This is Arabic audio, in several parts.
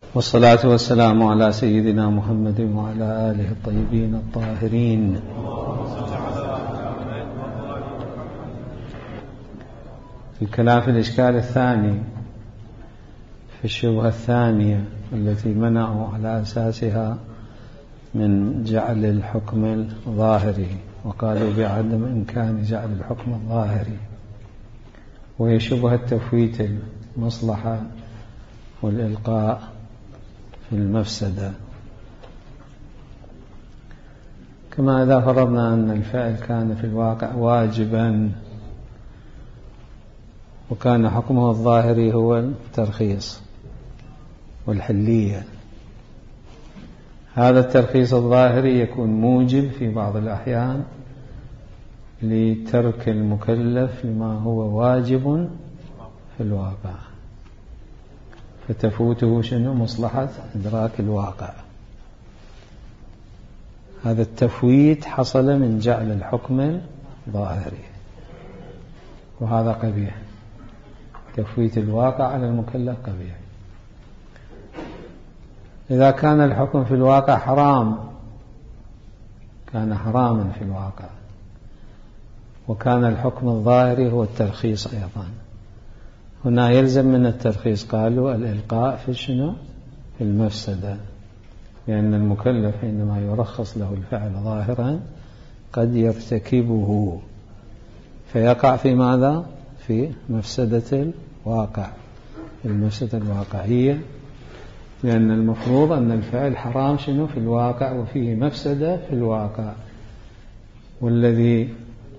والصلاة والسلام على سيدنا محمد وعلى آله الطيبين الطاهرين. الكلام في الإشكال الثاني في الشبهة الثانية التي منعوا على أساسها من جعل الحكم الظاهري، وقالوا بعدم إمكان جعل الحكم الظاهري، وهي شبهة تفويت المصلحة والإلقاء في المفسدة. كما إذا فرضنا أن الفعل كان في الواقع واجبا وكان حكمه الظاهري هو الترخيص والحلية، هذا الترخيص الظاهري يكون موجب في بعض الأحيان لترك المكلف لما هو واجب في الواقع، فتفوته شنو؟ مصلحة إدراك الواقع. هذا التفويت حصل من جعل الحكم الظاهري، وهذا قبيح. تفويت الواقع على المكلف قبيح. إذا كان الحكم في الواقع حرام، كان حراما في الواقع، وكان الحكم الظاهري هو الترخيص أيضا، هنا يلزم من الترخيص قالوا الإلقاء في شنو؟ في المفسدة، لأن المكلف حينما يرخص له الفعل ظاهرا قد يرتكبه فيقع في ماذا؟ في مفسدة الواقع، المفسدة الواقعية، لأن المفروض أن الفعل حرام شنو؟ في الواقع، وفيه مفسدة في الواقع، والذي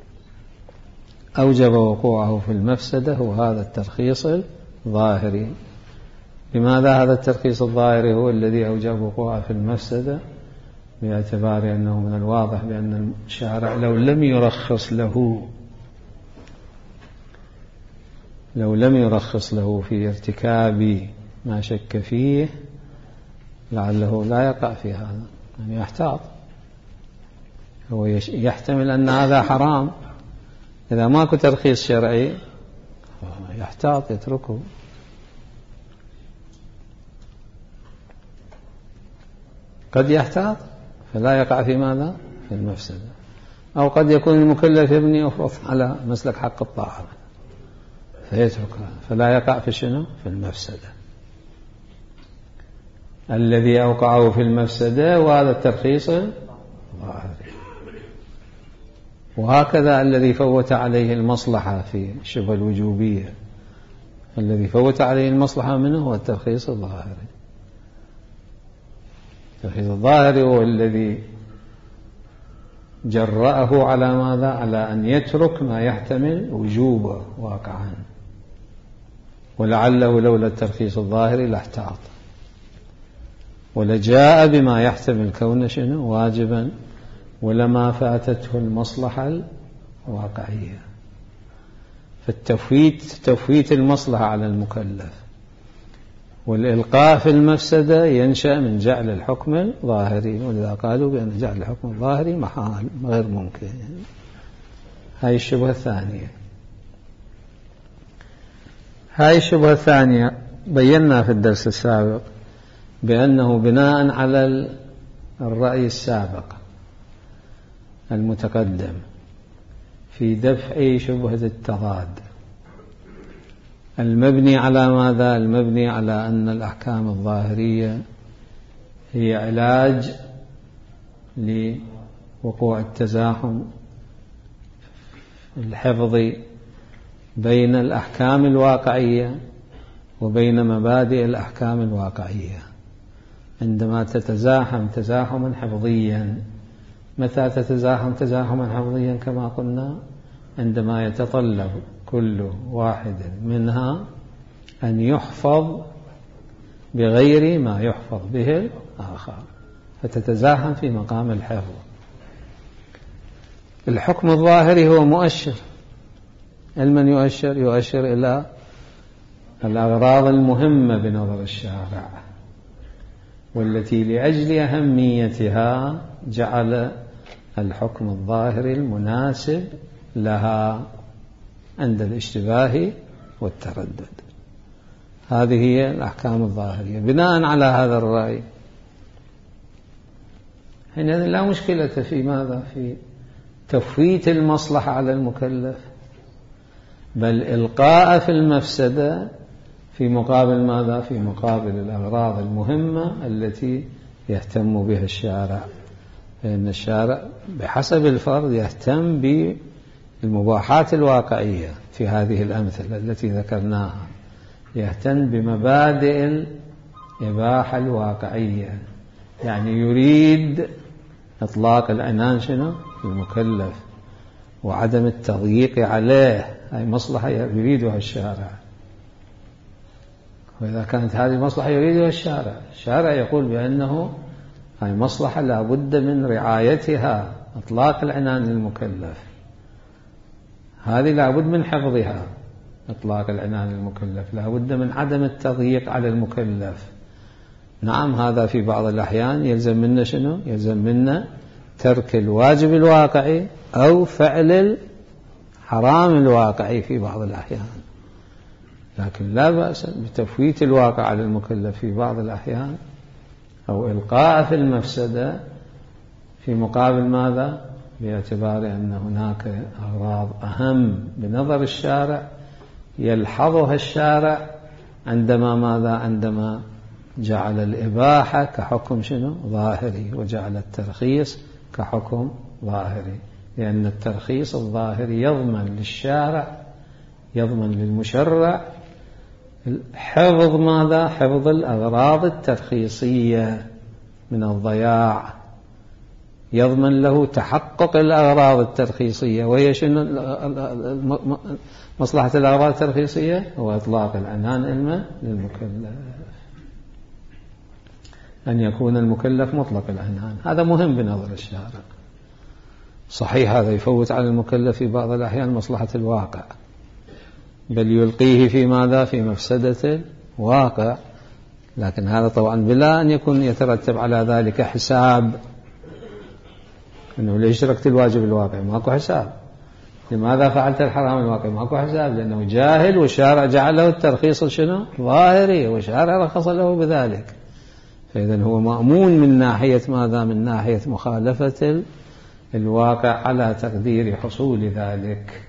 أوجب وقوعه في المفسدة هو هذا الترخيص الظاهري. لماذا هذا الترخيص الظاهري هو الذي أوجب وقوعه في المفسدة؟ باعتبار أنه من الواضح بأن الشارع لو لم يرخص له في ارتكاب ما شك فيه لعله لا يقع في هذا، يعني يحتاط، هو يحتمل أن هذا حرام، إذا ماكو ترخيص شرعي يحتاط يتركه. قد يحتاط فلا يقع في ماذا؟ في المفسدة. أو قد يكون المكلف يبني أفرط على مسلك حق الطاعة فيتركها فلا يقع في شنو؟ في المفسدة. الذي أوقعه في المفسدة وهذا الترخيص الظاهري. وهكذا الذي فوت عليه المصلحة في الشبهة الوجوبية، الذي فوت عليه المصلحة منه هو الترخيص الظاهري. الترخيص الظاهري هو الذي جرأه على ماذا؟ على أن يترك ما يحتمل وجوبه واقعا، ولعله لولا الترخيص الظاهري لاحتاط ولجاء بما يحتمل كونه شنو؟ واجبا، ولما فاتته المصلحة الواقعية. تفويت المصلحة على المكلف والإلقاء في المفسدة ينشأ من جعل الحكم الظاهري، ولذا قالوا بأن جعل الحكم الظاهري محال غير ممكن. هاي الشبهة الثانية. هاي الشبهة الثانية بينا في الدرس السابق بأنه بناء على الرأي السابق المتقدم في دفع شبهة التضاد المبني على ماذا؟ المبني على أن الأحكام الظاهرية هي علاج لوقوع التزاحم الحفظ بين الأحكام الواقعية وبين مبادئ الأحكام الواقعية. عندما تتزاحم تزاحما حفظيا، متى تتزاحم تزاحما حفظيا؟ كما قلنا عندما يتطلب كل واحد منها أن يحفظ بغير ما يحفظ به الآخر، فتتزاحم في مقام الحفظ. الحكم الظاهري هو مؤشر. علما يؤشر إلى الأغراض المهمة بنظر الشارع، والتي لأجل أهميتها جعل الحكم الظاهري المناسب لها عند الاشتباه والتردد. هذه هي الأحكام الظاهرية. بناء على هذا الرأي حينئذ لا مشكلة في ماذا؟ في تفويت المصلحة على المكلف، بل إلقاء في المفسدة في مقابل ماذا؟ في مقابل الأغراض المهمة التي يهتم بها الشارع. فإن الشارع بحسب الفرد يهتم بالمباحات الواقعية في هذه الأمثلة التي ذكرناها، يهتم بمبادئ الإباحة الواقعية، يعني يريد إطلاق العنان شنو؟ المكلف وعدم التضييق عليه، هذه مصلحة يريدها الشارع. وإذا كانت هذه مصلحة يريدها الشارع يقول بأنه هذه مصلحة لا بد من رعايتها، إطلاق العنان للمكلف، هذه لا بد من حفظها، إطلاق العنان للمكلف لا بد من عدم التضييق على المكلف. نعم هذا في بعض الأحيان يلزم منا شنو؟ يلزم منا ترك الواجب الواقعي أو فعل الحرام الواقعي في بعض الأحيان، لكن لا بأس بتفويت الواقع على المكلف في بعض الأحيان أو إلقاء في المفسدة في مقابل ماذا؟ باعتبار أن هناك أغراض أهم بنظر الشارع يلحظها الشارع عندما ماذا؟ عندما جعل الإباحة كحكم شنو؟ ظاهري، وجعل الترخيص كحكم ظاهري، لأن الترخيص الظاهري يضمن للشارع، يضمن للمشرع حفظ ماذا؟ حفظ الأغراض الترخيصية من الضياع، يضمن له تحقق الأغراض الترخيصية. وهي شنو مصلحة الأغراض الترخيصية؟ هو إطلاق العنان للمكلف، أن يكون المكلف مطلق العنان، هذا مهم بنظر الشارع. صحيح هذا يفوت على المكلف في بعض الأحيان مصلحة الواقع، بل يلقيه في ماذا؟ في مفسدة الواقع، لكن هذا طبعا بلا أن يكون يترتب على ذلك حساب، أنه ليش تركت الواجب الواقع؟ ماكو حساب. لماذا فعلت الحرام الواقع؟ ماكو حساب، لأنه جاهل والشارع جعل له الترخيص شنو؟ ظاهري، والشارع رخص له بذلك. فإذا هو مأمون من ناحية ماذا؟ من ناحية مخالفة الواقع على تقدير حصول ذلك.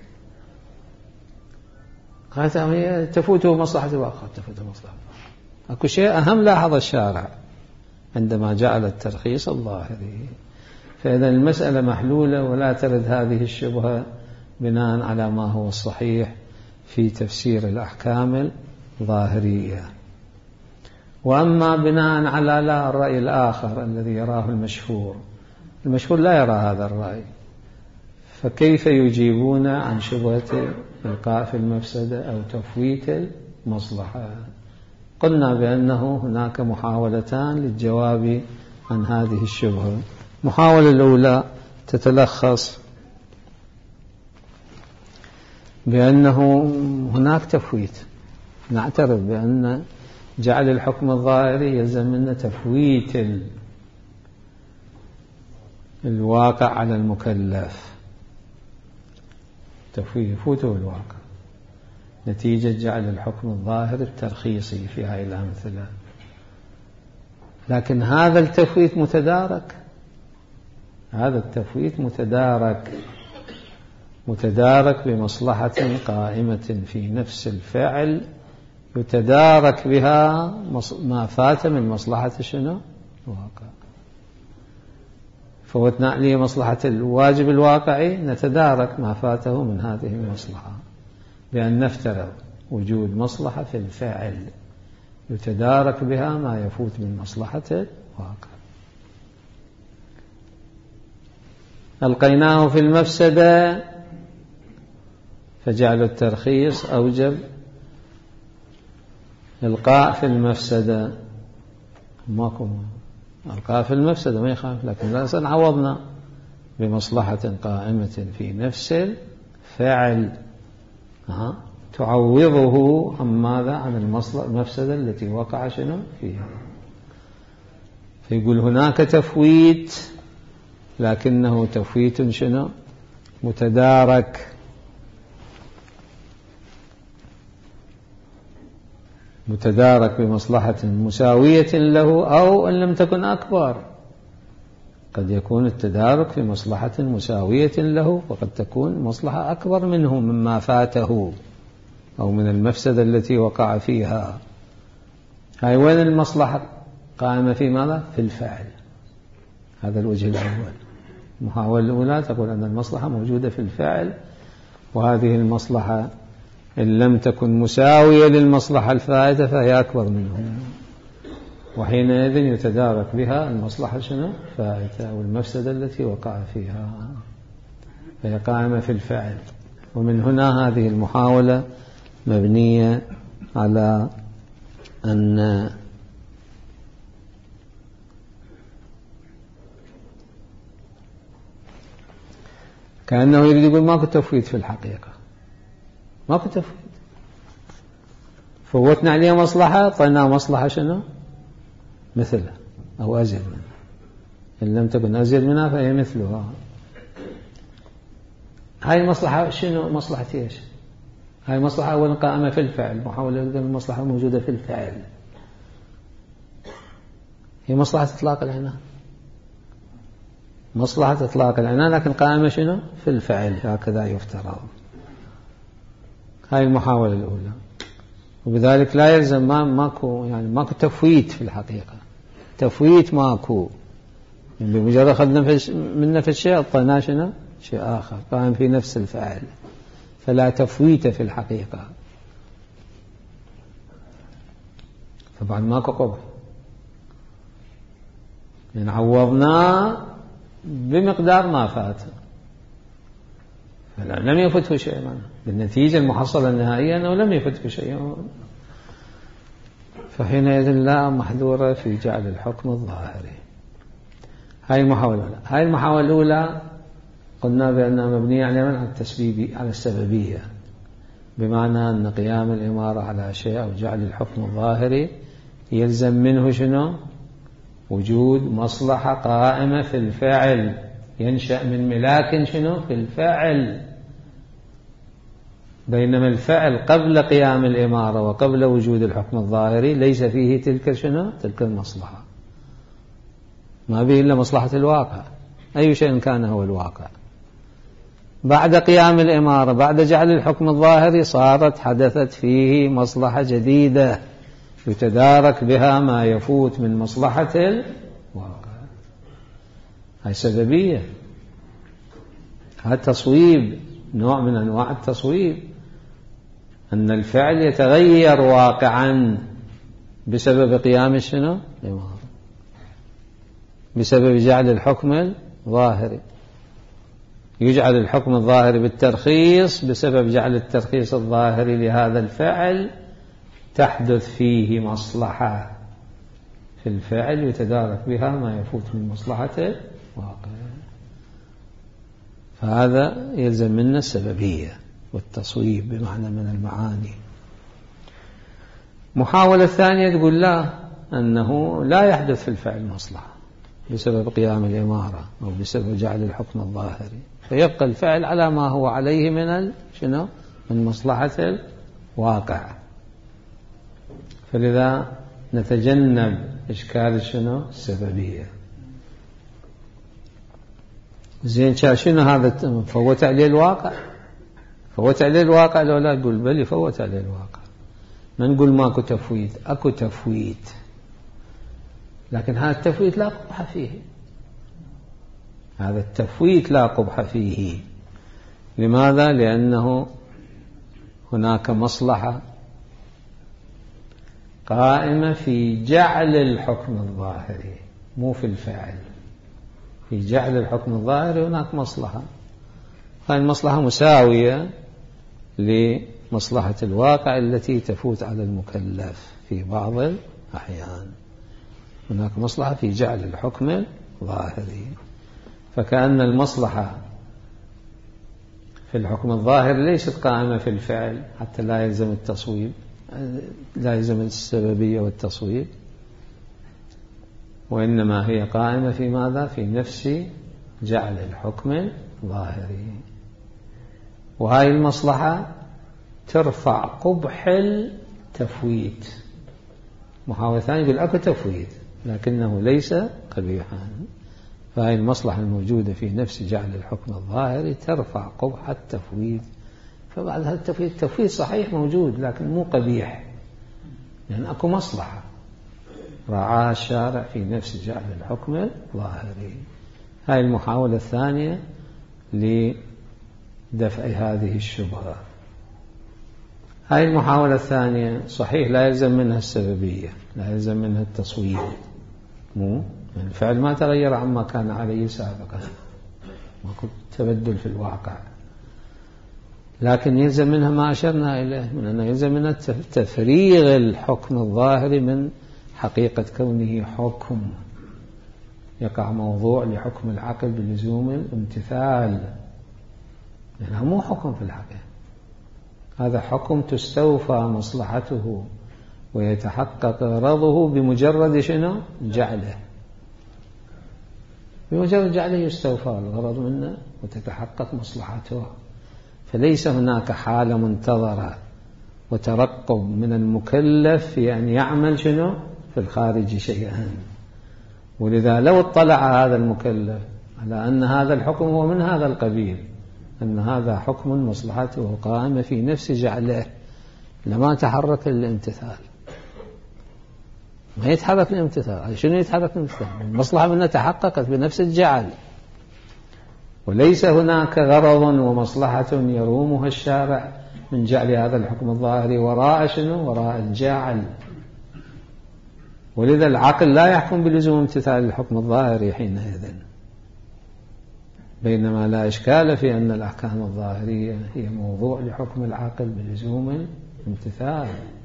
قالت تفوته مصلحة الواقع، تفوته مصلحة الواقع. أكو شيء أهم لاحظ الشارع عندما جعل الترخيص الظاهري. فإذا المسألة محلولة، ولا ترد هذه الشبهة بناء على ما هو الصحيح في تفسير الأحكام الظاهرية. وأما بناء على لا الرأي الآخر الذي يراه المشهور لا يرى هذا الرأي، فكيف يجيبون عن شبهة إلقاء في المفسدة أو تفويت المصلحة؟ قلنا بأنه هناك محاولتان للجواب عن هذه الشبهة. المحاولة الأولى تتلخص بأنه هناك تفويت، نعترف بأن جعل الحكم الظاهري يلزم منا تفويت الواقع على المكلف، يفوته الواقع نتيجة جعل الحكم الظاهر الترخيصي في هذه الأمثلة. لكن هذا التفويت متدارك، هذا التفويت متدارك بمصلحة قائمة في نفس الفعل يتدارك بها ما فات من مصلحة شنو؟ الواقع. فوتنا عليه مصلحة الواجب الواقعي، نتدارك ما فاته من هذه المصلحة بأن نفترض وجود مصلحة في الفعل يتدارك بها ما يفوت من مصلحة الواقع. ألقيناه في المفسدة فجعل الترخيص أوجب إلقاء في المفسدة، ماكو إلقاء في المفسدة ما يخالف، لكن لا عوضنا بمصلحة قائمة في نفس الفعل تعوضه عن ماذا؟ عن المفسدة التي وقع شنو فيها. فيقول هناك تفويت، لكنه تفويت شنو؟ متدارك يتدارك بمصلحة مساوية له أو إن لم تكن أكبر. قد يكون التدارك في مصلحة مساوية له وقد تكون مصلحة أكبر منه مما فاته أو من المفسدة التي وقع فيها. هاي وين المصلحة قائمة في ماذا؟ في الفعل. هذا الوجه الأول. المحاولة الأولى تقول أن المصلحة موجودة في الفعل، وهذه المصلحة إن لم تكن مساوية للمصلحة الفائتة فهي أكبر منه، وحينئذ يتدارك بها المصلحة الفائتة والمفسدة التي وقع فيها، فهي قائمة في الفعل. ومن هنا هذه المحاولة مبنية على أن كأنه يريد يقول ماكو تفويت في الحقيقة، ماكو تفويت، فوتنا عليه مصلحة طلنا مصلحة مثلها أو أزيد منها، إن لم تكن أزيد منها فهي مثلها. هاي المصلحة مصلحة إيش؟ هاي مصلحة أولا قائمة في الفعل، محاولة المصلحة موجودة في الفعل، هي مصلحة إطلاق العنان، مصلحة إطلاق العنان، لكن قائمة في الفعل، هكذا يفترض. هاي المحاولة الأولى. وبذلك لا يلزم ماكو تفويت في الحقيقة، تفويت ماكو، يعني بمجرد أخذنا منا في الشيء أعطيناه شيء آخر قائم في نفس الفعل، فلا تفويت في الحقيقة. طبعا ماكو قبح، يعني عوضناه بمقدار ما فات، فلم يفته شيء منه، بالنتيجة المحصلة النهائية أنه لم يفته شيء، فحينئذ لا محذورة في جعل الحكم الظاهري. هاي المحاولة الأولى. هاي المحاولة الأولى قلنا بأنها مبنية على السببية، بمعنى أن قيام الإمارة على شيء أو جعل الحكم الظاهري يلزم منه وجود مصلحة قائمة في الفعل، ينشأ من ملاك في الفعل، بينما الفعل قبل قيام الإمارة وقبل وجود الحكم الظاهري ليس فيه تلك المصلحة، ما به إلا مصلحة الواقع، أي شيء كان هو الواقع. بعد قيام الإمارة، بعد جعل الحكم الظاهري، حدثت فيه مصلحة جديدة يتدارك بها ما يفوت من مصلحة الواقع. هاي سببية، هذا تصويب، نوع من أنواع التصويب، أن الفعل يتغير واقعا بسبب قيام الإمارة، بسبب جعل الحكم الظاهري. يجعل الحكم الظاهري بالترخيص، بسبب جعل الترخيص الظاهري لهذا الفعل تحدث فيه مصلحة في الفعل يتدارك بها ما يفوت من مصلحة الواقع. فهذا يلزم منا السببية والتصويب بمعنى من المعاني. محاولة ثانية تقول لا، أنه لا يحدث في الفعل مصلحة بسبب قيام الإمارة أو بسبب جعل الحكم الظاهري، فيبقى الفعل على ما هو عليه من مصلحة الواقع. فلذا نتجنب إشكال السببية. زين شنو هذا؟ فوت عليه الواقع، فوت عليه الواقع لو لا تقول بل فوت عليه الواقع، ما نقول ماكو تفويت، أكو تفويت، لكن هذا التفويت لا قبح فيه، هذا التفويت لا قبح فيه. لماذا؟ لأنه هناك مصلحة قائمة في جعل الحكم الظاهري، مو في الفعل، في جعل الحكم الظاهري هناك مصلحة، هذه المصلحة مساوية لمصلحة الواقع التي تفوت على المكلف في بعض الأحيان. هناك مصلحة في جعل الحكم الظاهري، فكأن المصلحة في الحكم الظاهر ليست قائمة في الفعل حتى لا يلزم التصويب، لا يلزم السببية والتصويب، وإنما هي قائمة في ماذا؟ في نفس جعل الحكم الظاهري. وهذه المصلحة ترفع قبح التفويت، محاولة ثانية يقول أكو تفويت لكنه ليس قبيحا. فهي المصلحة الموجودة في نفس جعل الحكم الظاهري ترفع قبح التفويت. فبعد هذا التفويت صحيح موجود لكن مو قبيح، لأن أكو مصلحة رعاها الشارع في نفس جعل الحكم الظاهري. هاي المحاولة الثانية لدفع هذه الشبهة. هاي المحاولة الثانية صحيح لا يلزم منها السببية، لا يلزم منها التصوير، مو يعني الفعل ما تغير عما كان عليه سابقا، ماكو تبدل في الواقع، لكن يلزم منها ما أشرنا إليه من أنه يلزم منها تفريغ الحكم الظاهري من حقيقة كونه حكم، يقع موضوع لحكم العقل بلزوم الامتثال، لأنه مو حكم في الحقيقة، هذا حكم تستوفى مصلحته ويتحقق غرضه بمجرد شنو؟ جعله، بمجرد جعله يستوفى الغرض منه وتتحقق مصلحته. فليس هناك حالة منتظرة وترقب من المكلف في أن يعمل شنو؟ في الخارج شيئا. ولذا لو اطلع هذا المكلف على أن هذا الحكم هو من هذا القبيل، أن هذا حكم مصلحته قائمة في نفس جعله، لما تحرك الامتثال، ما يتحرك الامتثال. شنو يتحرك الامتثال؟ المصلحة منه تحققت بنفس الجعل، وليس هناك غرض ومصلحة يرومها الشارع من جعل هذا الحكم الظاهري وراء شنو؟ وراء الجعل. ولذا العقل لا يحكم بلزوم امتثال الحكم الظاهري حينئذ، بينما لا إشكال في أن الأحكام الظاهرية هي موضوع لحكم العقل بلزوم الامتثال،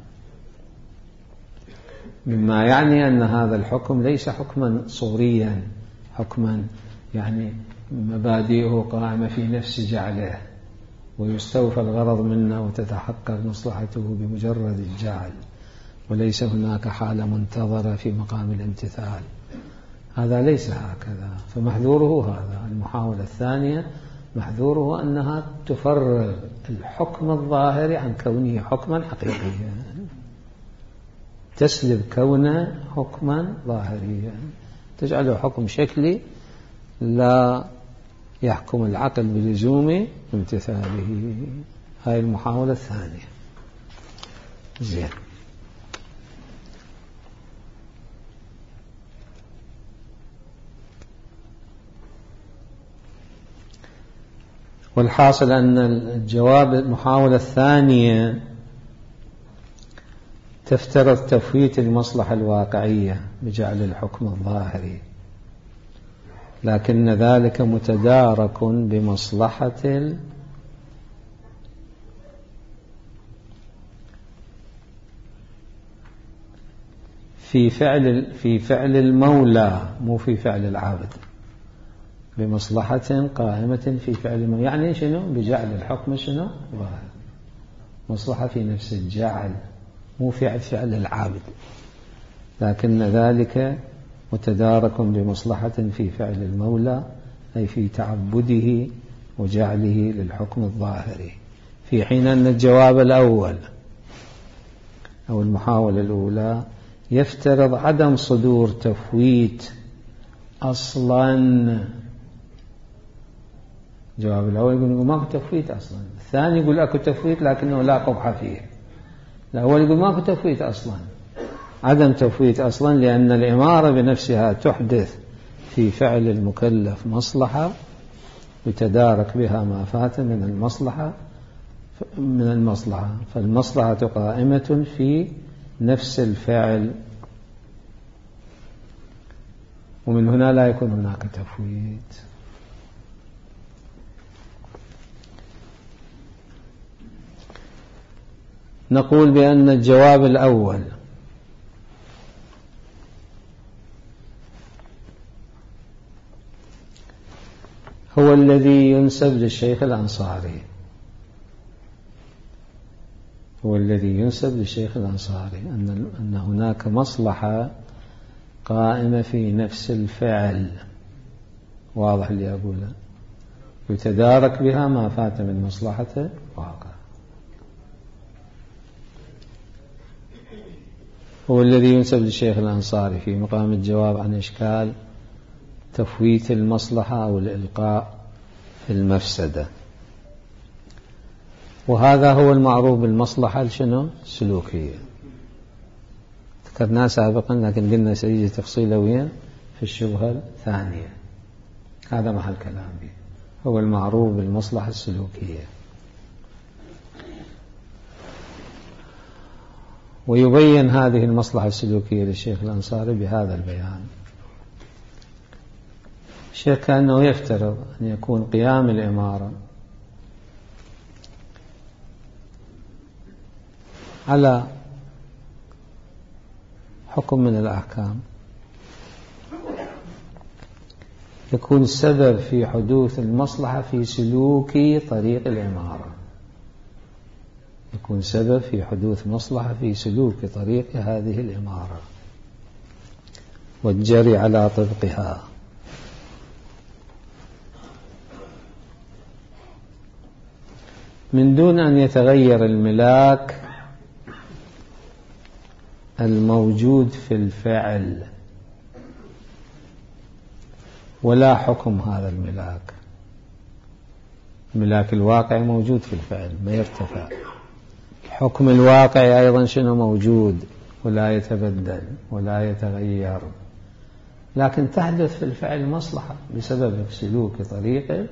مما يعني أن هذا الحكم ليس حكما صوريا، حكما يعني مبادئه قائمة في نفس جعله ويستوفى الغرض منه وتتحقق مصلحته بمجرد الجعل، وليس هناك حالة منتظرة في مقام الامتثال. هذا ليس هكذا. فمحذوره هذا. المحاولة الثانية محذوره أنها تفرغ الحكم الظاهري عن كونه حكما حقيقيا، تسلب كونه حكما ظاهريا، تجعله حكم شكلي لا يحكم العقل بلزوم امتثاله. هاي المحاولة الثانية. زين. والحاصل أن الجواب المحاولة الثانية تفترض تفويت المصلحة الواقعية بجعل الحكم الظاهري، لكن ذلك متدارك بمصلحة في فعل المولى، مو في فعل العابد، بمصلحة قائمة في فعل المولى. يعني شنو؟ بجعل الحكم شنو؟ ظاهر. مصلحة في نفس الجعل، مو في فعل العابد، لكن ذلك متدارك بمصلحة في فعل المولى، أي في تعبده وجعله للحكم الظاهري، في حين أن الجواب الأول أو المحاولة الأولى يفترض عدم صدور تفويت أصلا. الجواب الأول يقول ماكو تفويت أصلا، الثاني يقول أكو تفويت لكنه لا قبح فيه. الأول يقول ماكو تفويت أصلا، عدم تفويت أصلا، لأن الإمارة بنفسها تحدث في فعل المكلف مصلحة يتدارك بها ما فات من المصلحة، فالمصلحة قائمة في نفس الفعل، ومن هنا لا يكون هناك تفويت. نقول بأن الجواب الأول هو الذي ينسب للشيخ الأنصاري، هو الذي ينسب للشيخ الأنصاري، أن هناك مصلحة قائمة في نفس الفعل، واضح اللي أقوله، يتدارك بها ما فات من مصلحة واقع. هو الذي ينسب للشيخ الأنصاري في مقام الجواب عن إشكال تفويت المصلحة أو الإلقاء في المفسدة. وهذا هو المعروف بالمصلحة السلوكية، ذكرناه سابقا لكن قلنا سيجي تفصيله وين في الشبهة الثانية. هذا محل كلام به، هو المعروف بالمصلحة السلوكية. ويبين هذه المصلحة السلوكية للشيخ الأنصاري بهذا البيان. الشيخ كأنه يفترض أن يكون قيام الإمارة على حكم من الأحكام يكون السبب في حدوث المصلحة في سلوك طريق الإمارة، يكون سبب في حدوث مصلحة في سلوك طريق هذه الإمارة والجري على طبقها. من دون أن يتغير الملاك الموجود في الفعل ولا حكم هذا الملاك. الملاك الواقع موجود في الفعل ما يرتفع، الحكم الواقع أيضا شنو موجود ولا يتبدل ولا يتغير، لكن تحدث في الفعل مصلحة بسبب سلوك طريق الإمارة.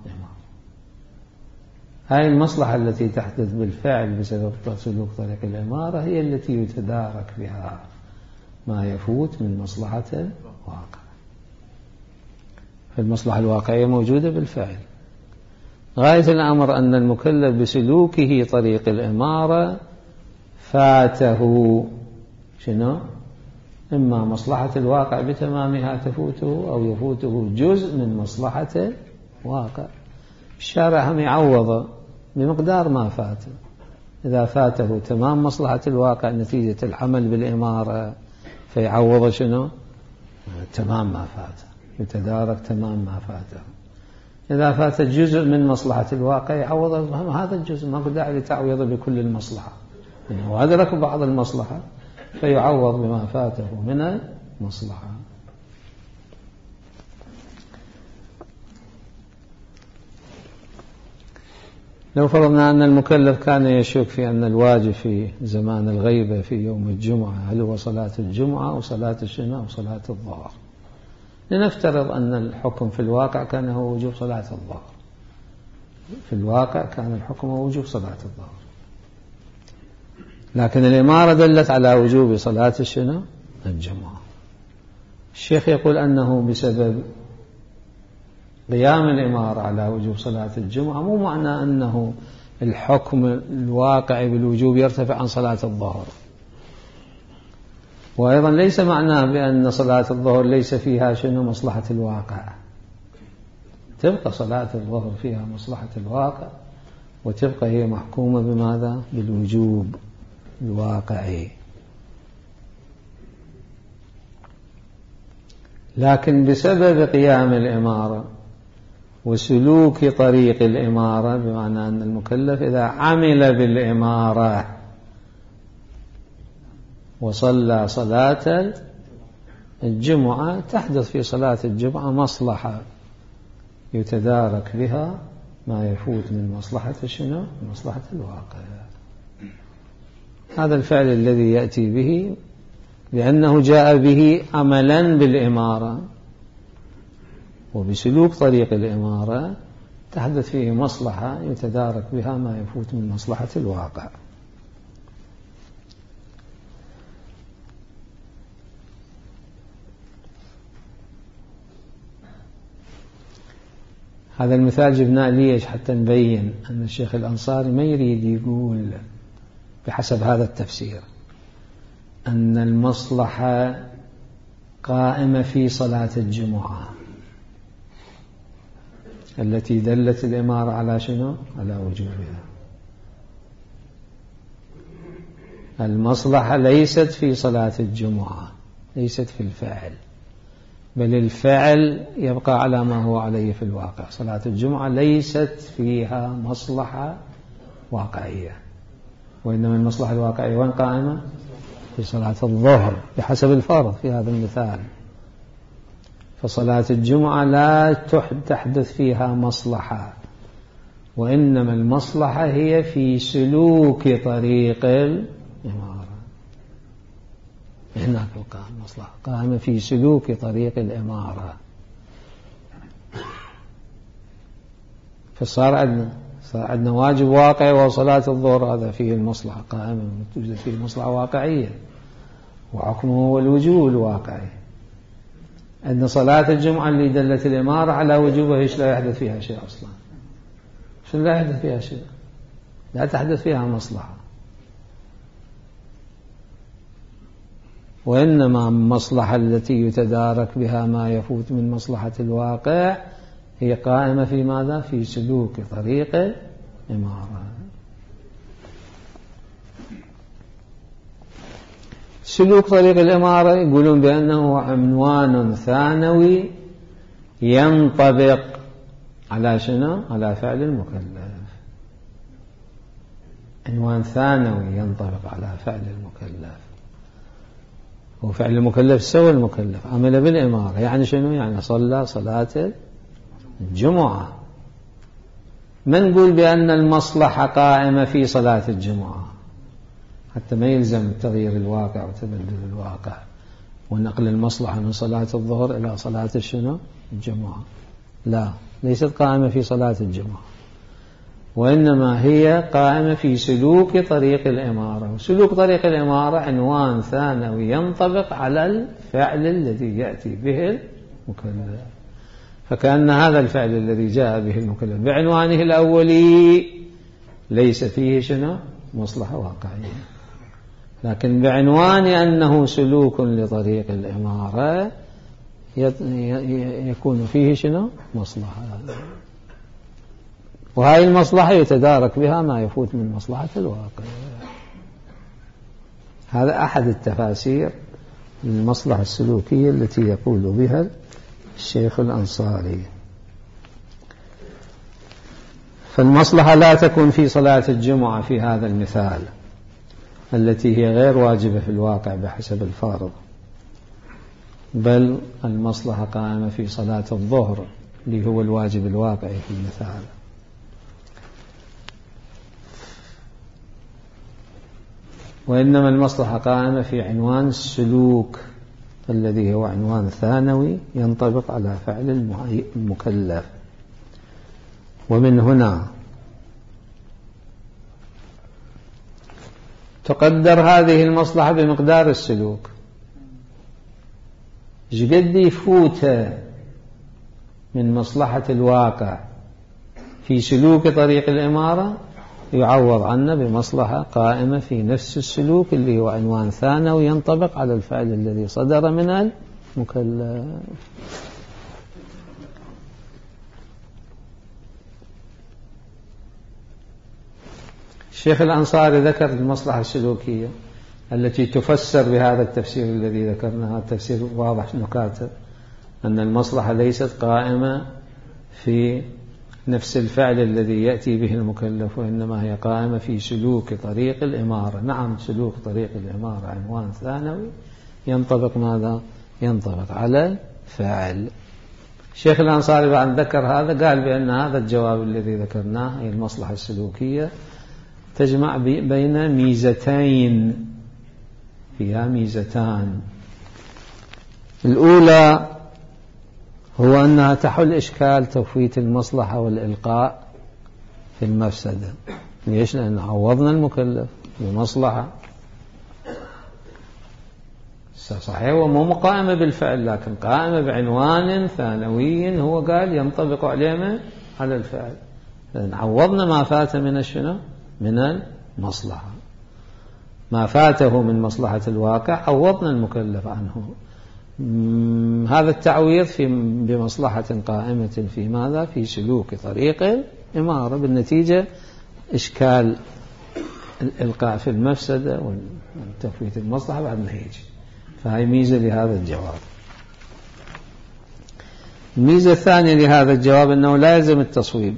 هذه المصلحة التي تحدث بالفعل بسبب سلوك طريق الإمارة هي التي يتدارك بها ما يفوت من مصلحة الواقع. فالمصلحة الواقعية موجودة بالفعل. غاية الأمر أن المكلف بسلوكه طريق الإمارة فاته شنو؟ إما مصلحة الواقع بتمامها تفوته أو يفوته جزء من مصلحة الواقع. الشارع هم يعوض بمقدار ما فاته. إذا فاته تمام مصلحة الواقع نتيجة العمل بالإمارة فيعوض شنو؟ تمام ما فاته، يتدارك تمام ما فاته. إذا فات جزء من مصلحة الواقع يعوض هذا الجزء، ما في داعي لتعويض بكل المصلحة، إنه أدرك بعض المصلحة فيعوض بما فاته من المصلحة. لو فرضنا أن المكلف كان يشك في أن الواجب في زمان الغيبة في يوم الجمعة هل هو صلاة الجمعة أو صلاة الشنو أو صلاة الظهر، لنفترض أن الحكم في الواقع كان هو وجوب صلاة الظهر. في الواقع كان الحكم هو وجوب صلاة الظهر، لكن الإمارة دلت على وجوب صلاة الشنو الجمعة. الشيخ يقول أنه بسبب قيام الإمارة على وجوب صلاة الجمعة مو معنى أنه الحكم الواقع بالوجوب يرتفع عن صلاة الظهر، وأيضا ليس معناه بأن صلاة الظهر ليس فيها شنو مصلحة الواقع. تبقى صلاة الظهر فيها مصلحة الواقع وتبقى هي محكومة بماذا؟ بالوجوب الواقعي. لكن بسبب قيام الإمارة وسلوك طريق الإمارة، بمعنى أن المكلف إذا عمل بالإمارة وصلى صلاة الجمعة تحدث في صلاة الجمعة مصلحة يتدارك بها ما يفوت من مصلحة شنو؟ مصلحة الواقع. هذا الفعل الذي يأتي به لأنه جاء به عملا بالإمارة وبسلوك طريق الإمارة تحدث فيه مصلحة يتدارك بها ما يفوت من مصلحة الواقع. هذا المثال جبناه ليش؟ حتى نبين أن الشيخ الأنصاري ما يريد يقول بحسب هذا التفسير أن المصلحة قائمة في صلاة الجمعة التي دلت الإمارة على شنو؟ على وجوبها. المصلحة ليست في صلاة الجمعة، ليست في الفعل، بل الفعل يبقى على ما هو عليه في الواقع. صلاة الجمعة ليست فيها مصلحة واقعية، وإنما المصلحة الواقعية وين قائمة؟ في في صلاة الظهر بحسب الفرض في هذا المثال. فصلاة الجمعة لا تحدث فيها مصلحة، وإنما المصلحة هي في سلوك طريق الإمارة. هناك المصلحة قائمة في سلوك طريق الإمارة. فصار عندنا واجب واقعي، وصلاة الظهر هذا فيه المصلحة قائمة، توجد فيه مصلحة واقعية وحكمه هو الوجوب الواقعي. عندنا صلاة الجمعة اللي دلت الإمارة على وجوبها، إيش لا يحدث فيها شيء أصلا، شو لا يحدث فيها شيء، لا تحدث فيها مصلحة، وإنما المصلحة التي يتدارك بها ما يفوت من مصلحة الواقع هي قائمة في ماذا؟ في سلوك طريق الإمارة. سلوك طريق الإمارة يقولون بأنه عنوان ثانوي ينطبق على شنو؟ على فعل المكلف. عنوان ثانوي ينطبق على فعل المكلف. وفعل المكلف سوى المكلف عمل بالإمارة، يعني شنو؟ يعني صلى صلاة الجمعة. ما نقول بأن المصلحة قائمة في صلاة الجمعة، حتى ما يلزم تغيير الواقع وتبدل الواقع ونقل المصلحة من صلاة الظهر إلى صلاة الشنو؟ الجمعة. لا، ليست قائمة في صلاة الجمعة، وإنما هي قائمة في سلوك طريق الإمارة. وسلوك طريق الإمارة عنوان ثانوي ينطبق على الفعل الذي يأتي به المكلف. فكأن هذا الفعل الذي جاء به المكلف بعنوانه الأولي ليس فيه شنو؟ مصلحة واقعية، لكن بعنوان أنه سلوك لطريق الإمارة يكون فيه شنو؟ مصلحة، وهذه المصلحة يتدارك بها ما يفوت من مصلحة الواقع. هذا أحد التفاسير للمصلحة السلوكية التي يقول بها الشيخ الأنصاري. فالمصلحة لا تكون في صلاة الجمعة في هذا المثال التي هي غير واجبة في الواقع بحسب الفارض، بل المصلحة قائمة في صلاة الظهر اللي هو الواجب الواقعي في المثال. وإنما المصلحة قائمة في عنوان السلوك الذي هو عنوان ثانوي ينطبق على فعل المكلف. ومن هنا تقدر هذه المصلحة بمقدار السلوك. قد يفوت من مصلحة الواقع في سلوك طريق الإمارة يعوض عنه بمصلحة قائمة في نفس السلوك اللي هو عنوان ثانوي ينطبق على الفعل الذي صدر من المكلف. الشيخ الأنصاري ذكر المصلحة السلوكية التي تفسر بهذا التفسير الذي ذكرناه، التفسير واضح نكاته، أن المصلحة ليست قائمة في نفس الفعل الذي يأتي به المكلف، وإنما هي قائمة في سلوك طريق الإمارة. نعم، سلوك طريق الإمارة عنوان ثانوي ينطبق ماذا؟ ينطبق على الفاعل. الشيخ الأنصاري بعد ذكر هذا قال بأن هذا الجواب الذي ذكرناه، هي المصلحة السلوكية، تجمع بين ميزتين، فيها ميزتان. الأولى هو أنها تحل إشكال تفويت المصلحة والإلقاء في المفسدة. ليش؟ لأن عوضنا المكلف بمصلحة صحيح ومو قائمة بالفعل، لكن قائمة بعنوان ثانوي هو قال ينطبق عليه على الفعل. لأن عوضنا ما فات من الشنو؟ من المصلحة. ما فاته من مصلحة الواقع عوضنا المكلف عنه. هذا التعويض بمصلحة قائمة في ماذا؟ في سلوك طريق الإمارة، بالنتيجة إشكال الإلقاء في المفسدة والتفويت المصلحة بعد ما يجي. فهي ميزة لهذا الجواب. الميزة الثانية لهذا الجواب أنه لا يلزم التصويب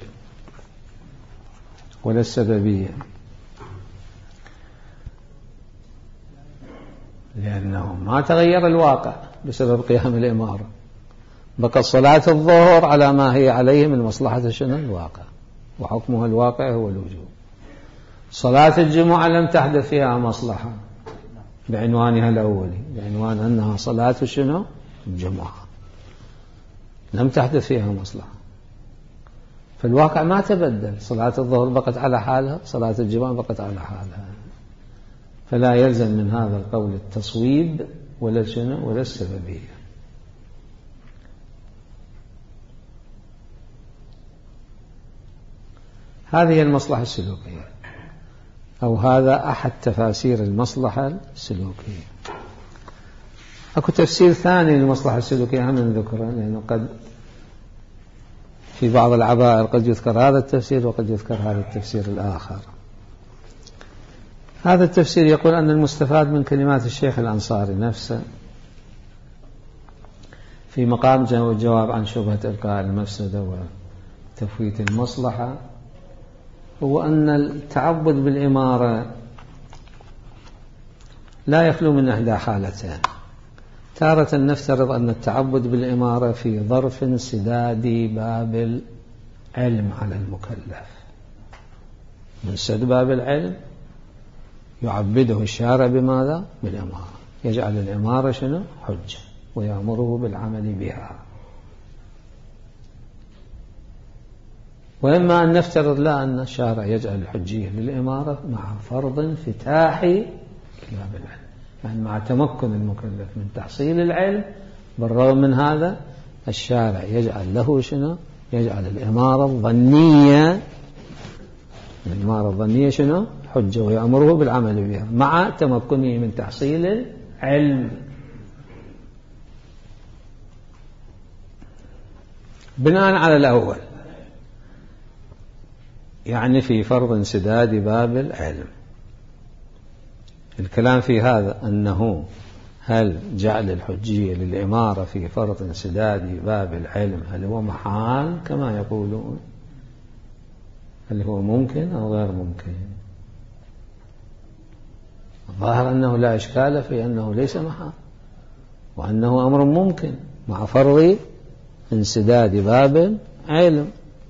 ولا السببية. لأنه ما تغير الواقع بسبب قيام الإمارة، بقى صلاة الظهر على ما هي عليه من مصلحة شنو الواقع، وحكمها الواقع هو الوجوب. صلاة الجمعة لم تحدث فيها مصلحة بعنوانها الأولي، بعنوان أنها صلاة شنو الجمعة، لم تحدث فيها مصلحة، فالواقع ما تبدل، صلاة الظهر بقت على حالها، صلاة الجمعة بقت على حالها، فلا يلزم من هذا القول التصويب ولا شنو ولا السببية. هذه المصلحة السلوكية، أو هذا أحد تفاسير المصلحة السلوكية. أكو تفسير ثاني للمصلحة السلوكية هم نذكره، لأنه قد في بعض العبائر قد يذكر هذا التفسير وقد يذكر هذا التفسير الآخر. هذا التفسير يقول أن المستفاد من كلمات الشيخ الأنصاري نفسه في مقام الجواب عن شبهة إلقاء المفسدة وتفويت المصلحة هو أن التعبد بالإمارة لا يخلو من إحدى حالتين. تارة نفترض أن التعبد بالإمارة في ظرف انسداد باب العلم على المكلف، من سد باب العلم يعبده الشارع بماذا؟ بالإمارة، يجعل الإمارة شنو؟ حجة، ويأمره بالعمل بها. وإما أن نفترض لا، أن الشارع يجعل الحجية للإمارة مع فرض انفتاح باب العلم، يعني مع تمكن المكلف من تحصيل العلم، بالرغم من هذا الشارع يجعل له شنو؟ يجعل الإمارة الظنية، الإمارة الظنية شنو؟ حجة، ويأمره بالعمل بها مع تمكنه من تحصيل العلم. بناء على الأول، يعني في فرض انسداد باب العلم، الكلام في هذا أنه هل جعل الحجية للإمارة في فرض انسداد باب العلم هل هو محال كما يقولون، هل هو ممكن أو غير ممكن؟ الظاهر أنه لا إشكال في أنه ليس محال، وأنه أمر ممكن مع فرض انسداد باب العلم،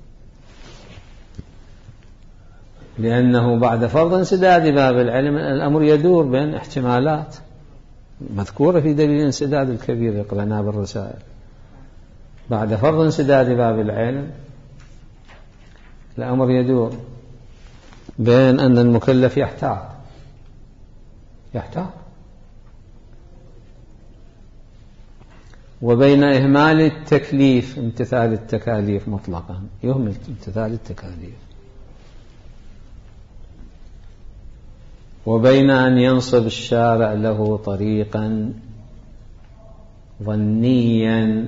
لأنه بعد فرض انسداد باب العلم الأمر يدور بين احتمالات مذكورة في دليل الانسداد الكبير يقرأناه بالرسائل. بعد فرض انسداد باب العلم الأمر يدور بين أن المكلف يحتاط وبين إهمال التكليف، امتثال التكاليف مطلقا، يهمل امتثال التكاليف، وبين أن ينصب الشارع له طريقا ظنيا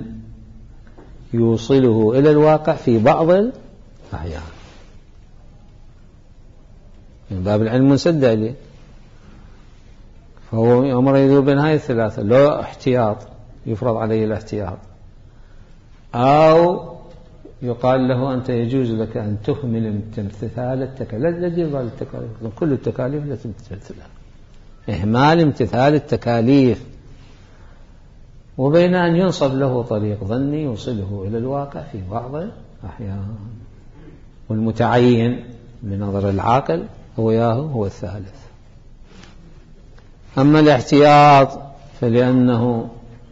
يوصله إلى الواقع في بعض الأحيان. من باب العلم منسد عليه، فهو أمر يدور بين هذه الثلاثة، لو احتياط يفرض عليه الاحتياط، أو يقال له أنت يجوز لك أن تهمل امتثال التكاليف، لا تجوز التكاليف، كل التكاليف التي تمتثلها، إهمال امتثال التكاليف، وبين أن ينصب له طريق ظني يوصله إلى الواقع في بعض الأحيان. والمتعين بنظر العاقل هو الثالث. أما الاحتياط فلأنه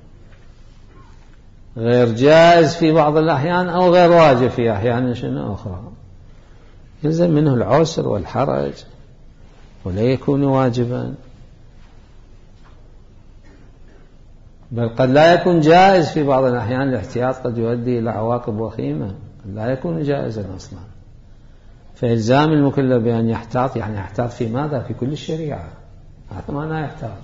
غير جائز في بعض الأحيان أو غير واجب في أحيان شنو أخرى، يلزم منه العسر والحرج ولا يكون واجبا، بل قد لا يكون جائز في بعض الأحيان. الاحتياط قد يؤدي إلى عواقب وخيمة، لا يكون جائزا أصلا. فإلزام المكلف بأن يحتاط، يعني يحتاط في ماذا؟ في كل الشريعة، هذا ما يحتاط،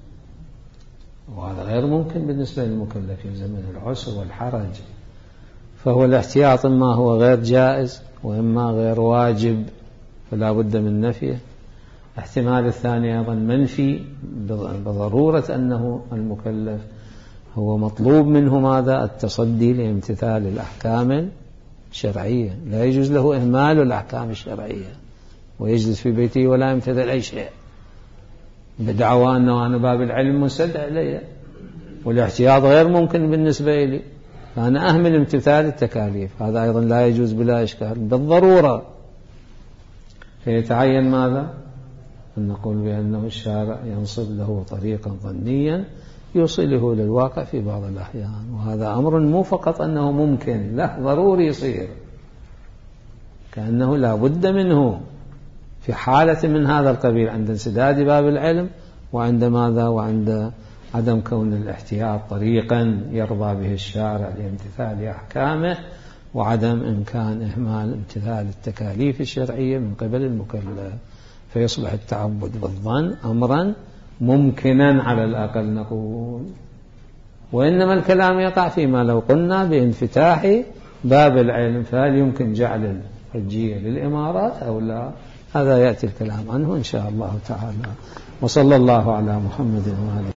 وهذا غير ممكن بالنسبة للمكلف، يلزم منه العسر والحرج. فهو الاحتياط إما هو غير جائز وإما غير واجب، فلا بد من نفيه. احتمال الثاني أيضا منفي بضرورة أنه المكلف هو مطلوب منه ماذا؟ التصدي لامتثال الأحكام الشرعية، لا يجوز له إهمال الأحكام الشرعية ويجلس في بيته ولا يمتثل أي شيء، بدعوى أنه أنا باب العلم مسد علي والاحتياط غير ممكن بالنسبة لي، فأنا أهمل امتثال التكاليف، هذا أيضا لا يجوز بلا إشكال بالضرورة. فيتعين ماذا؟ أن نقول بأنه الشارع ينصب له طريقا ظنيا يوصله للواقع في بعض الأحيان، وهذا أمر مو فقط أنه ممكن، لا ضروري يصير، كأنه لا بد منه في حالة من هذا القبيل عند انسداد باب العلم، وعند ماذا؟ وعند عدم كون الاحتياط طريقا يرضى به الشارع لامتثال أحكامه، وعدم إمكان إهمال امتثال التكاليف الشرعية من قبل المكلف، فيصبح التعبد بالظن أمرا ممكنا على الأقل نقول. وإنما الكلام يقع فيما لو قلنا بانفتاح باب العلم، فهل يمكن جعل الحجية للإمارات أو لا؟ هذا يأتي الكلام عنه إن شاء الله تعالى. وصلى الله على محمد وآله.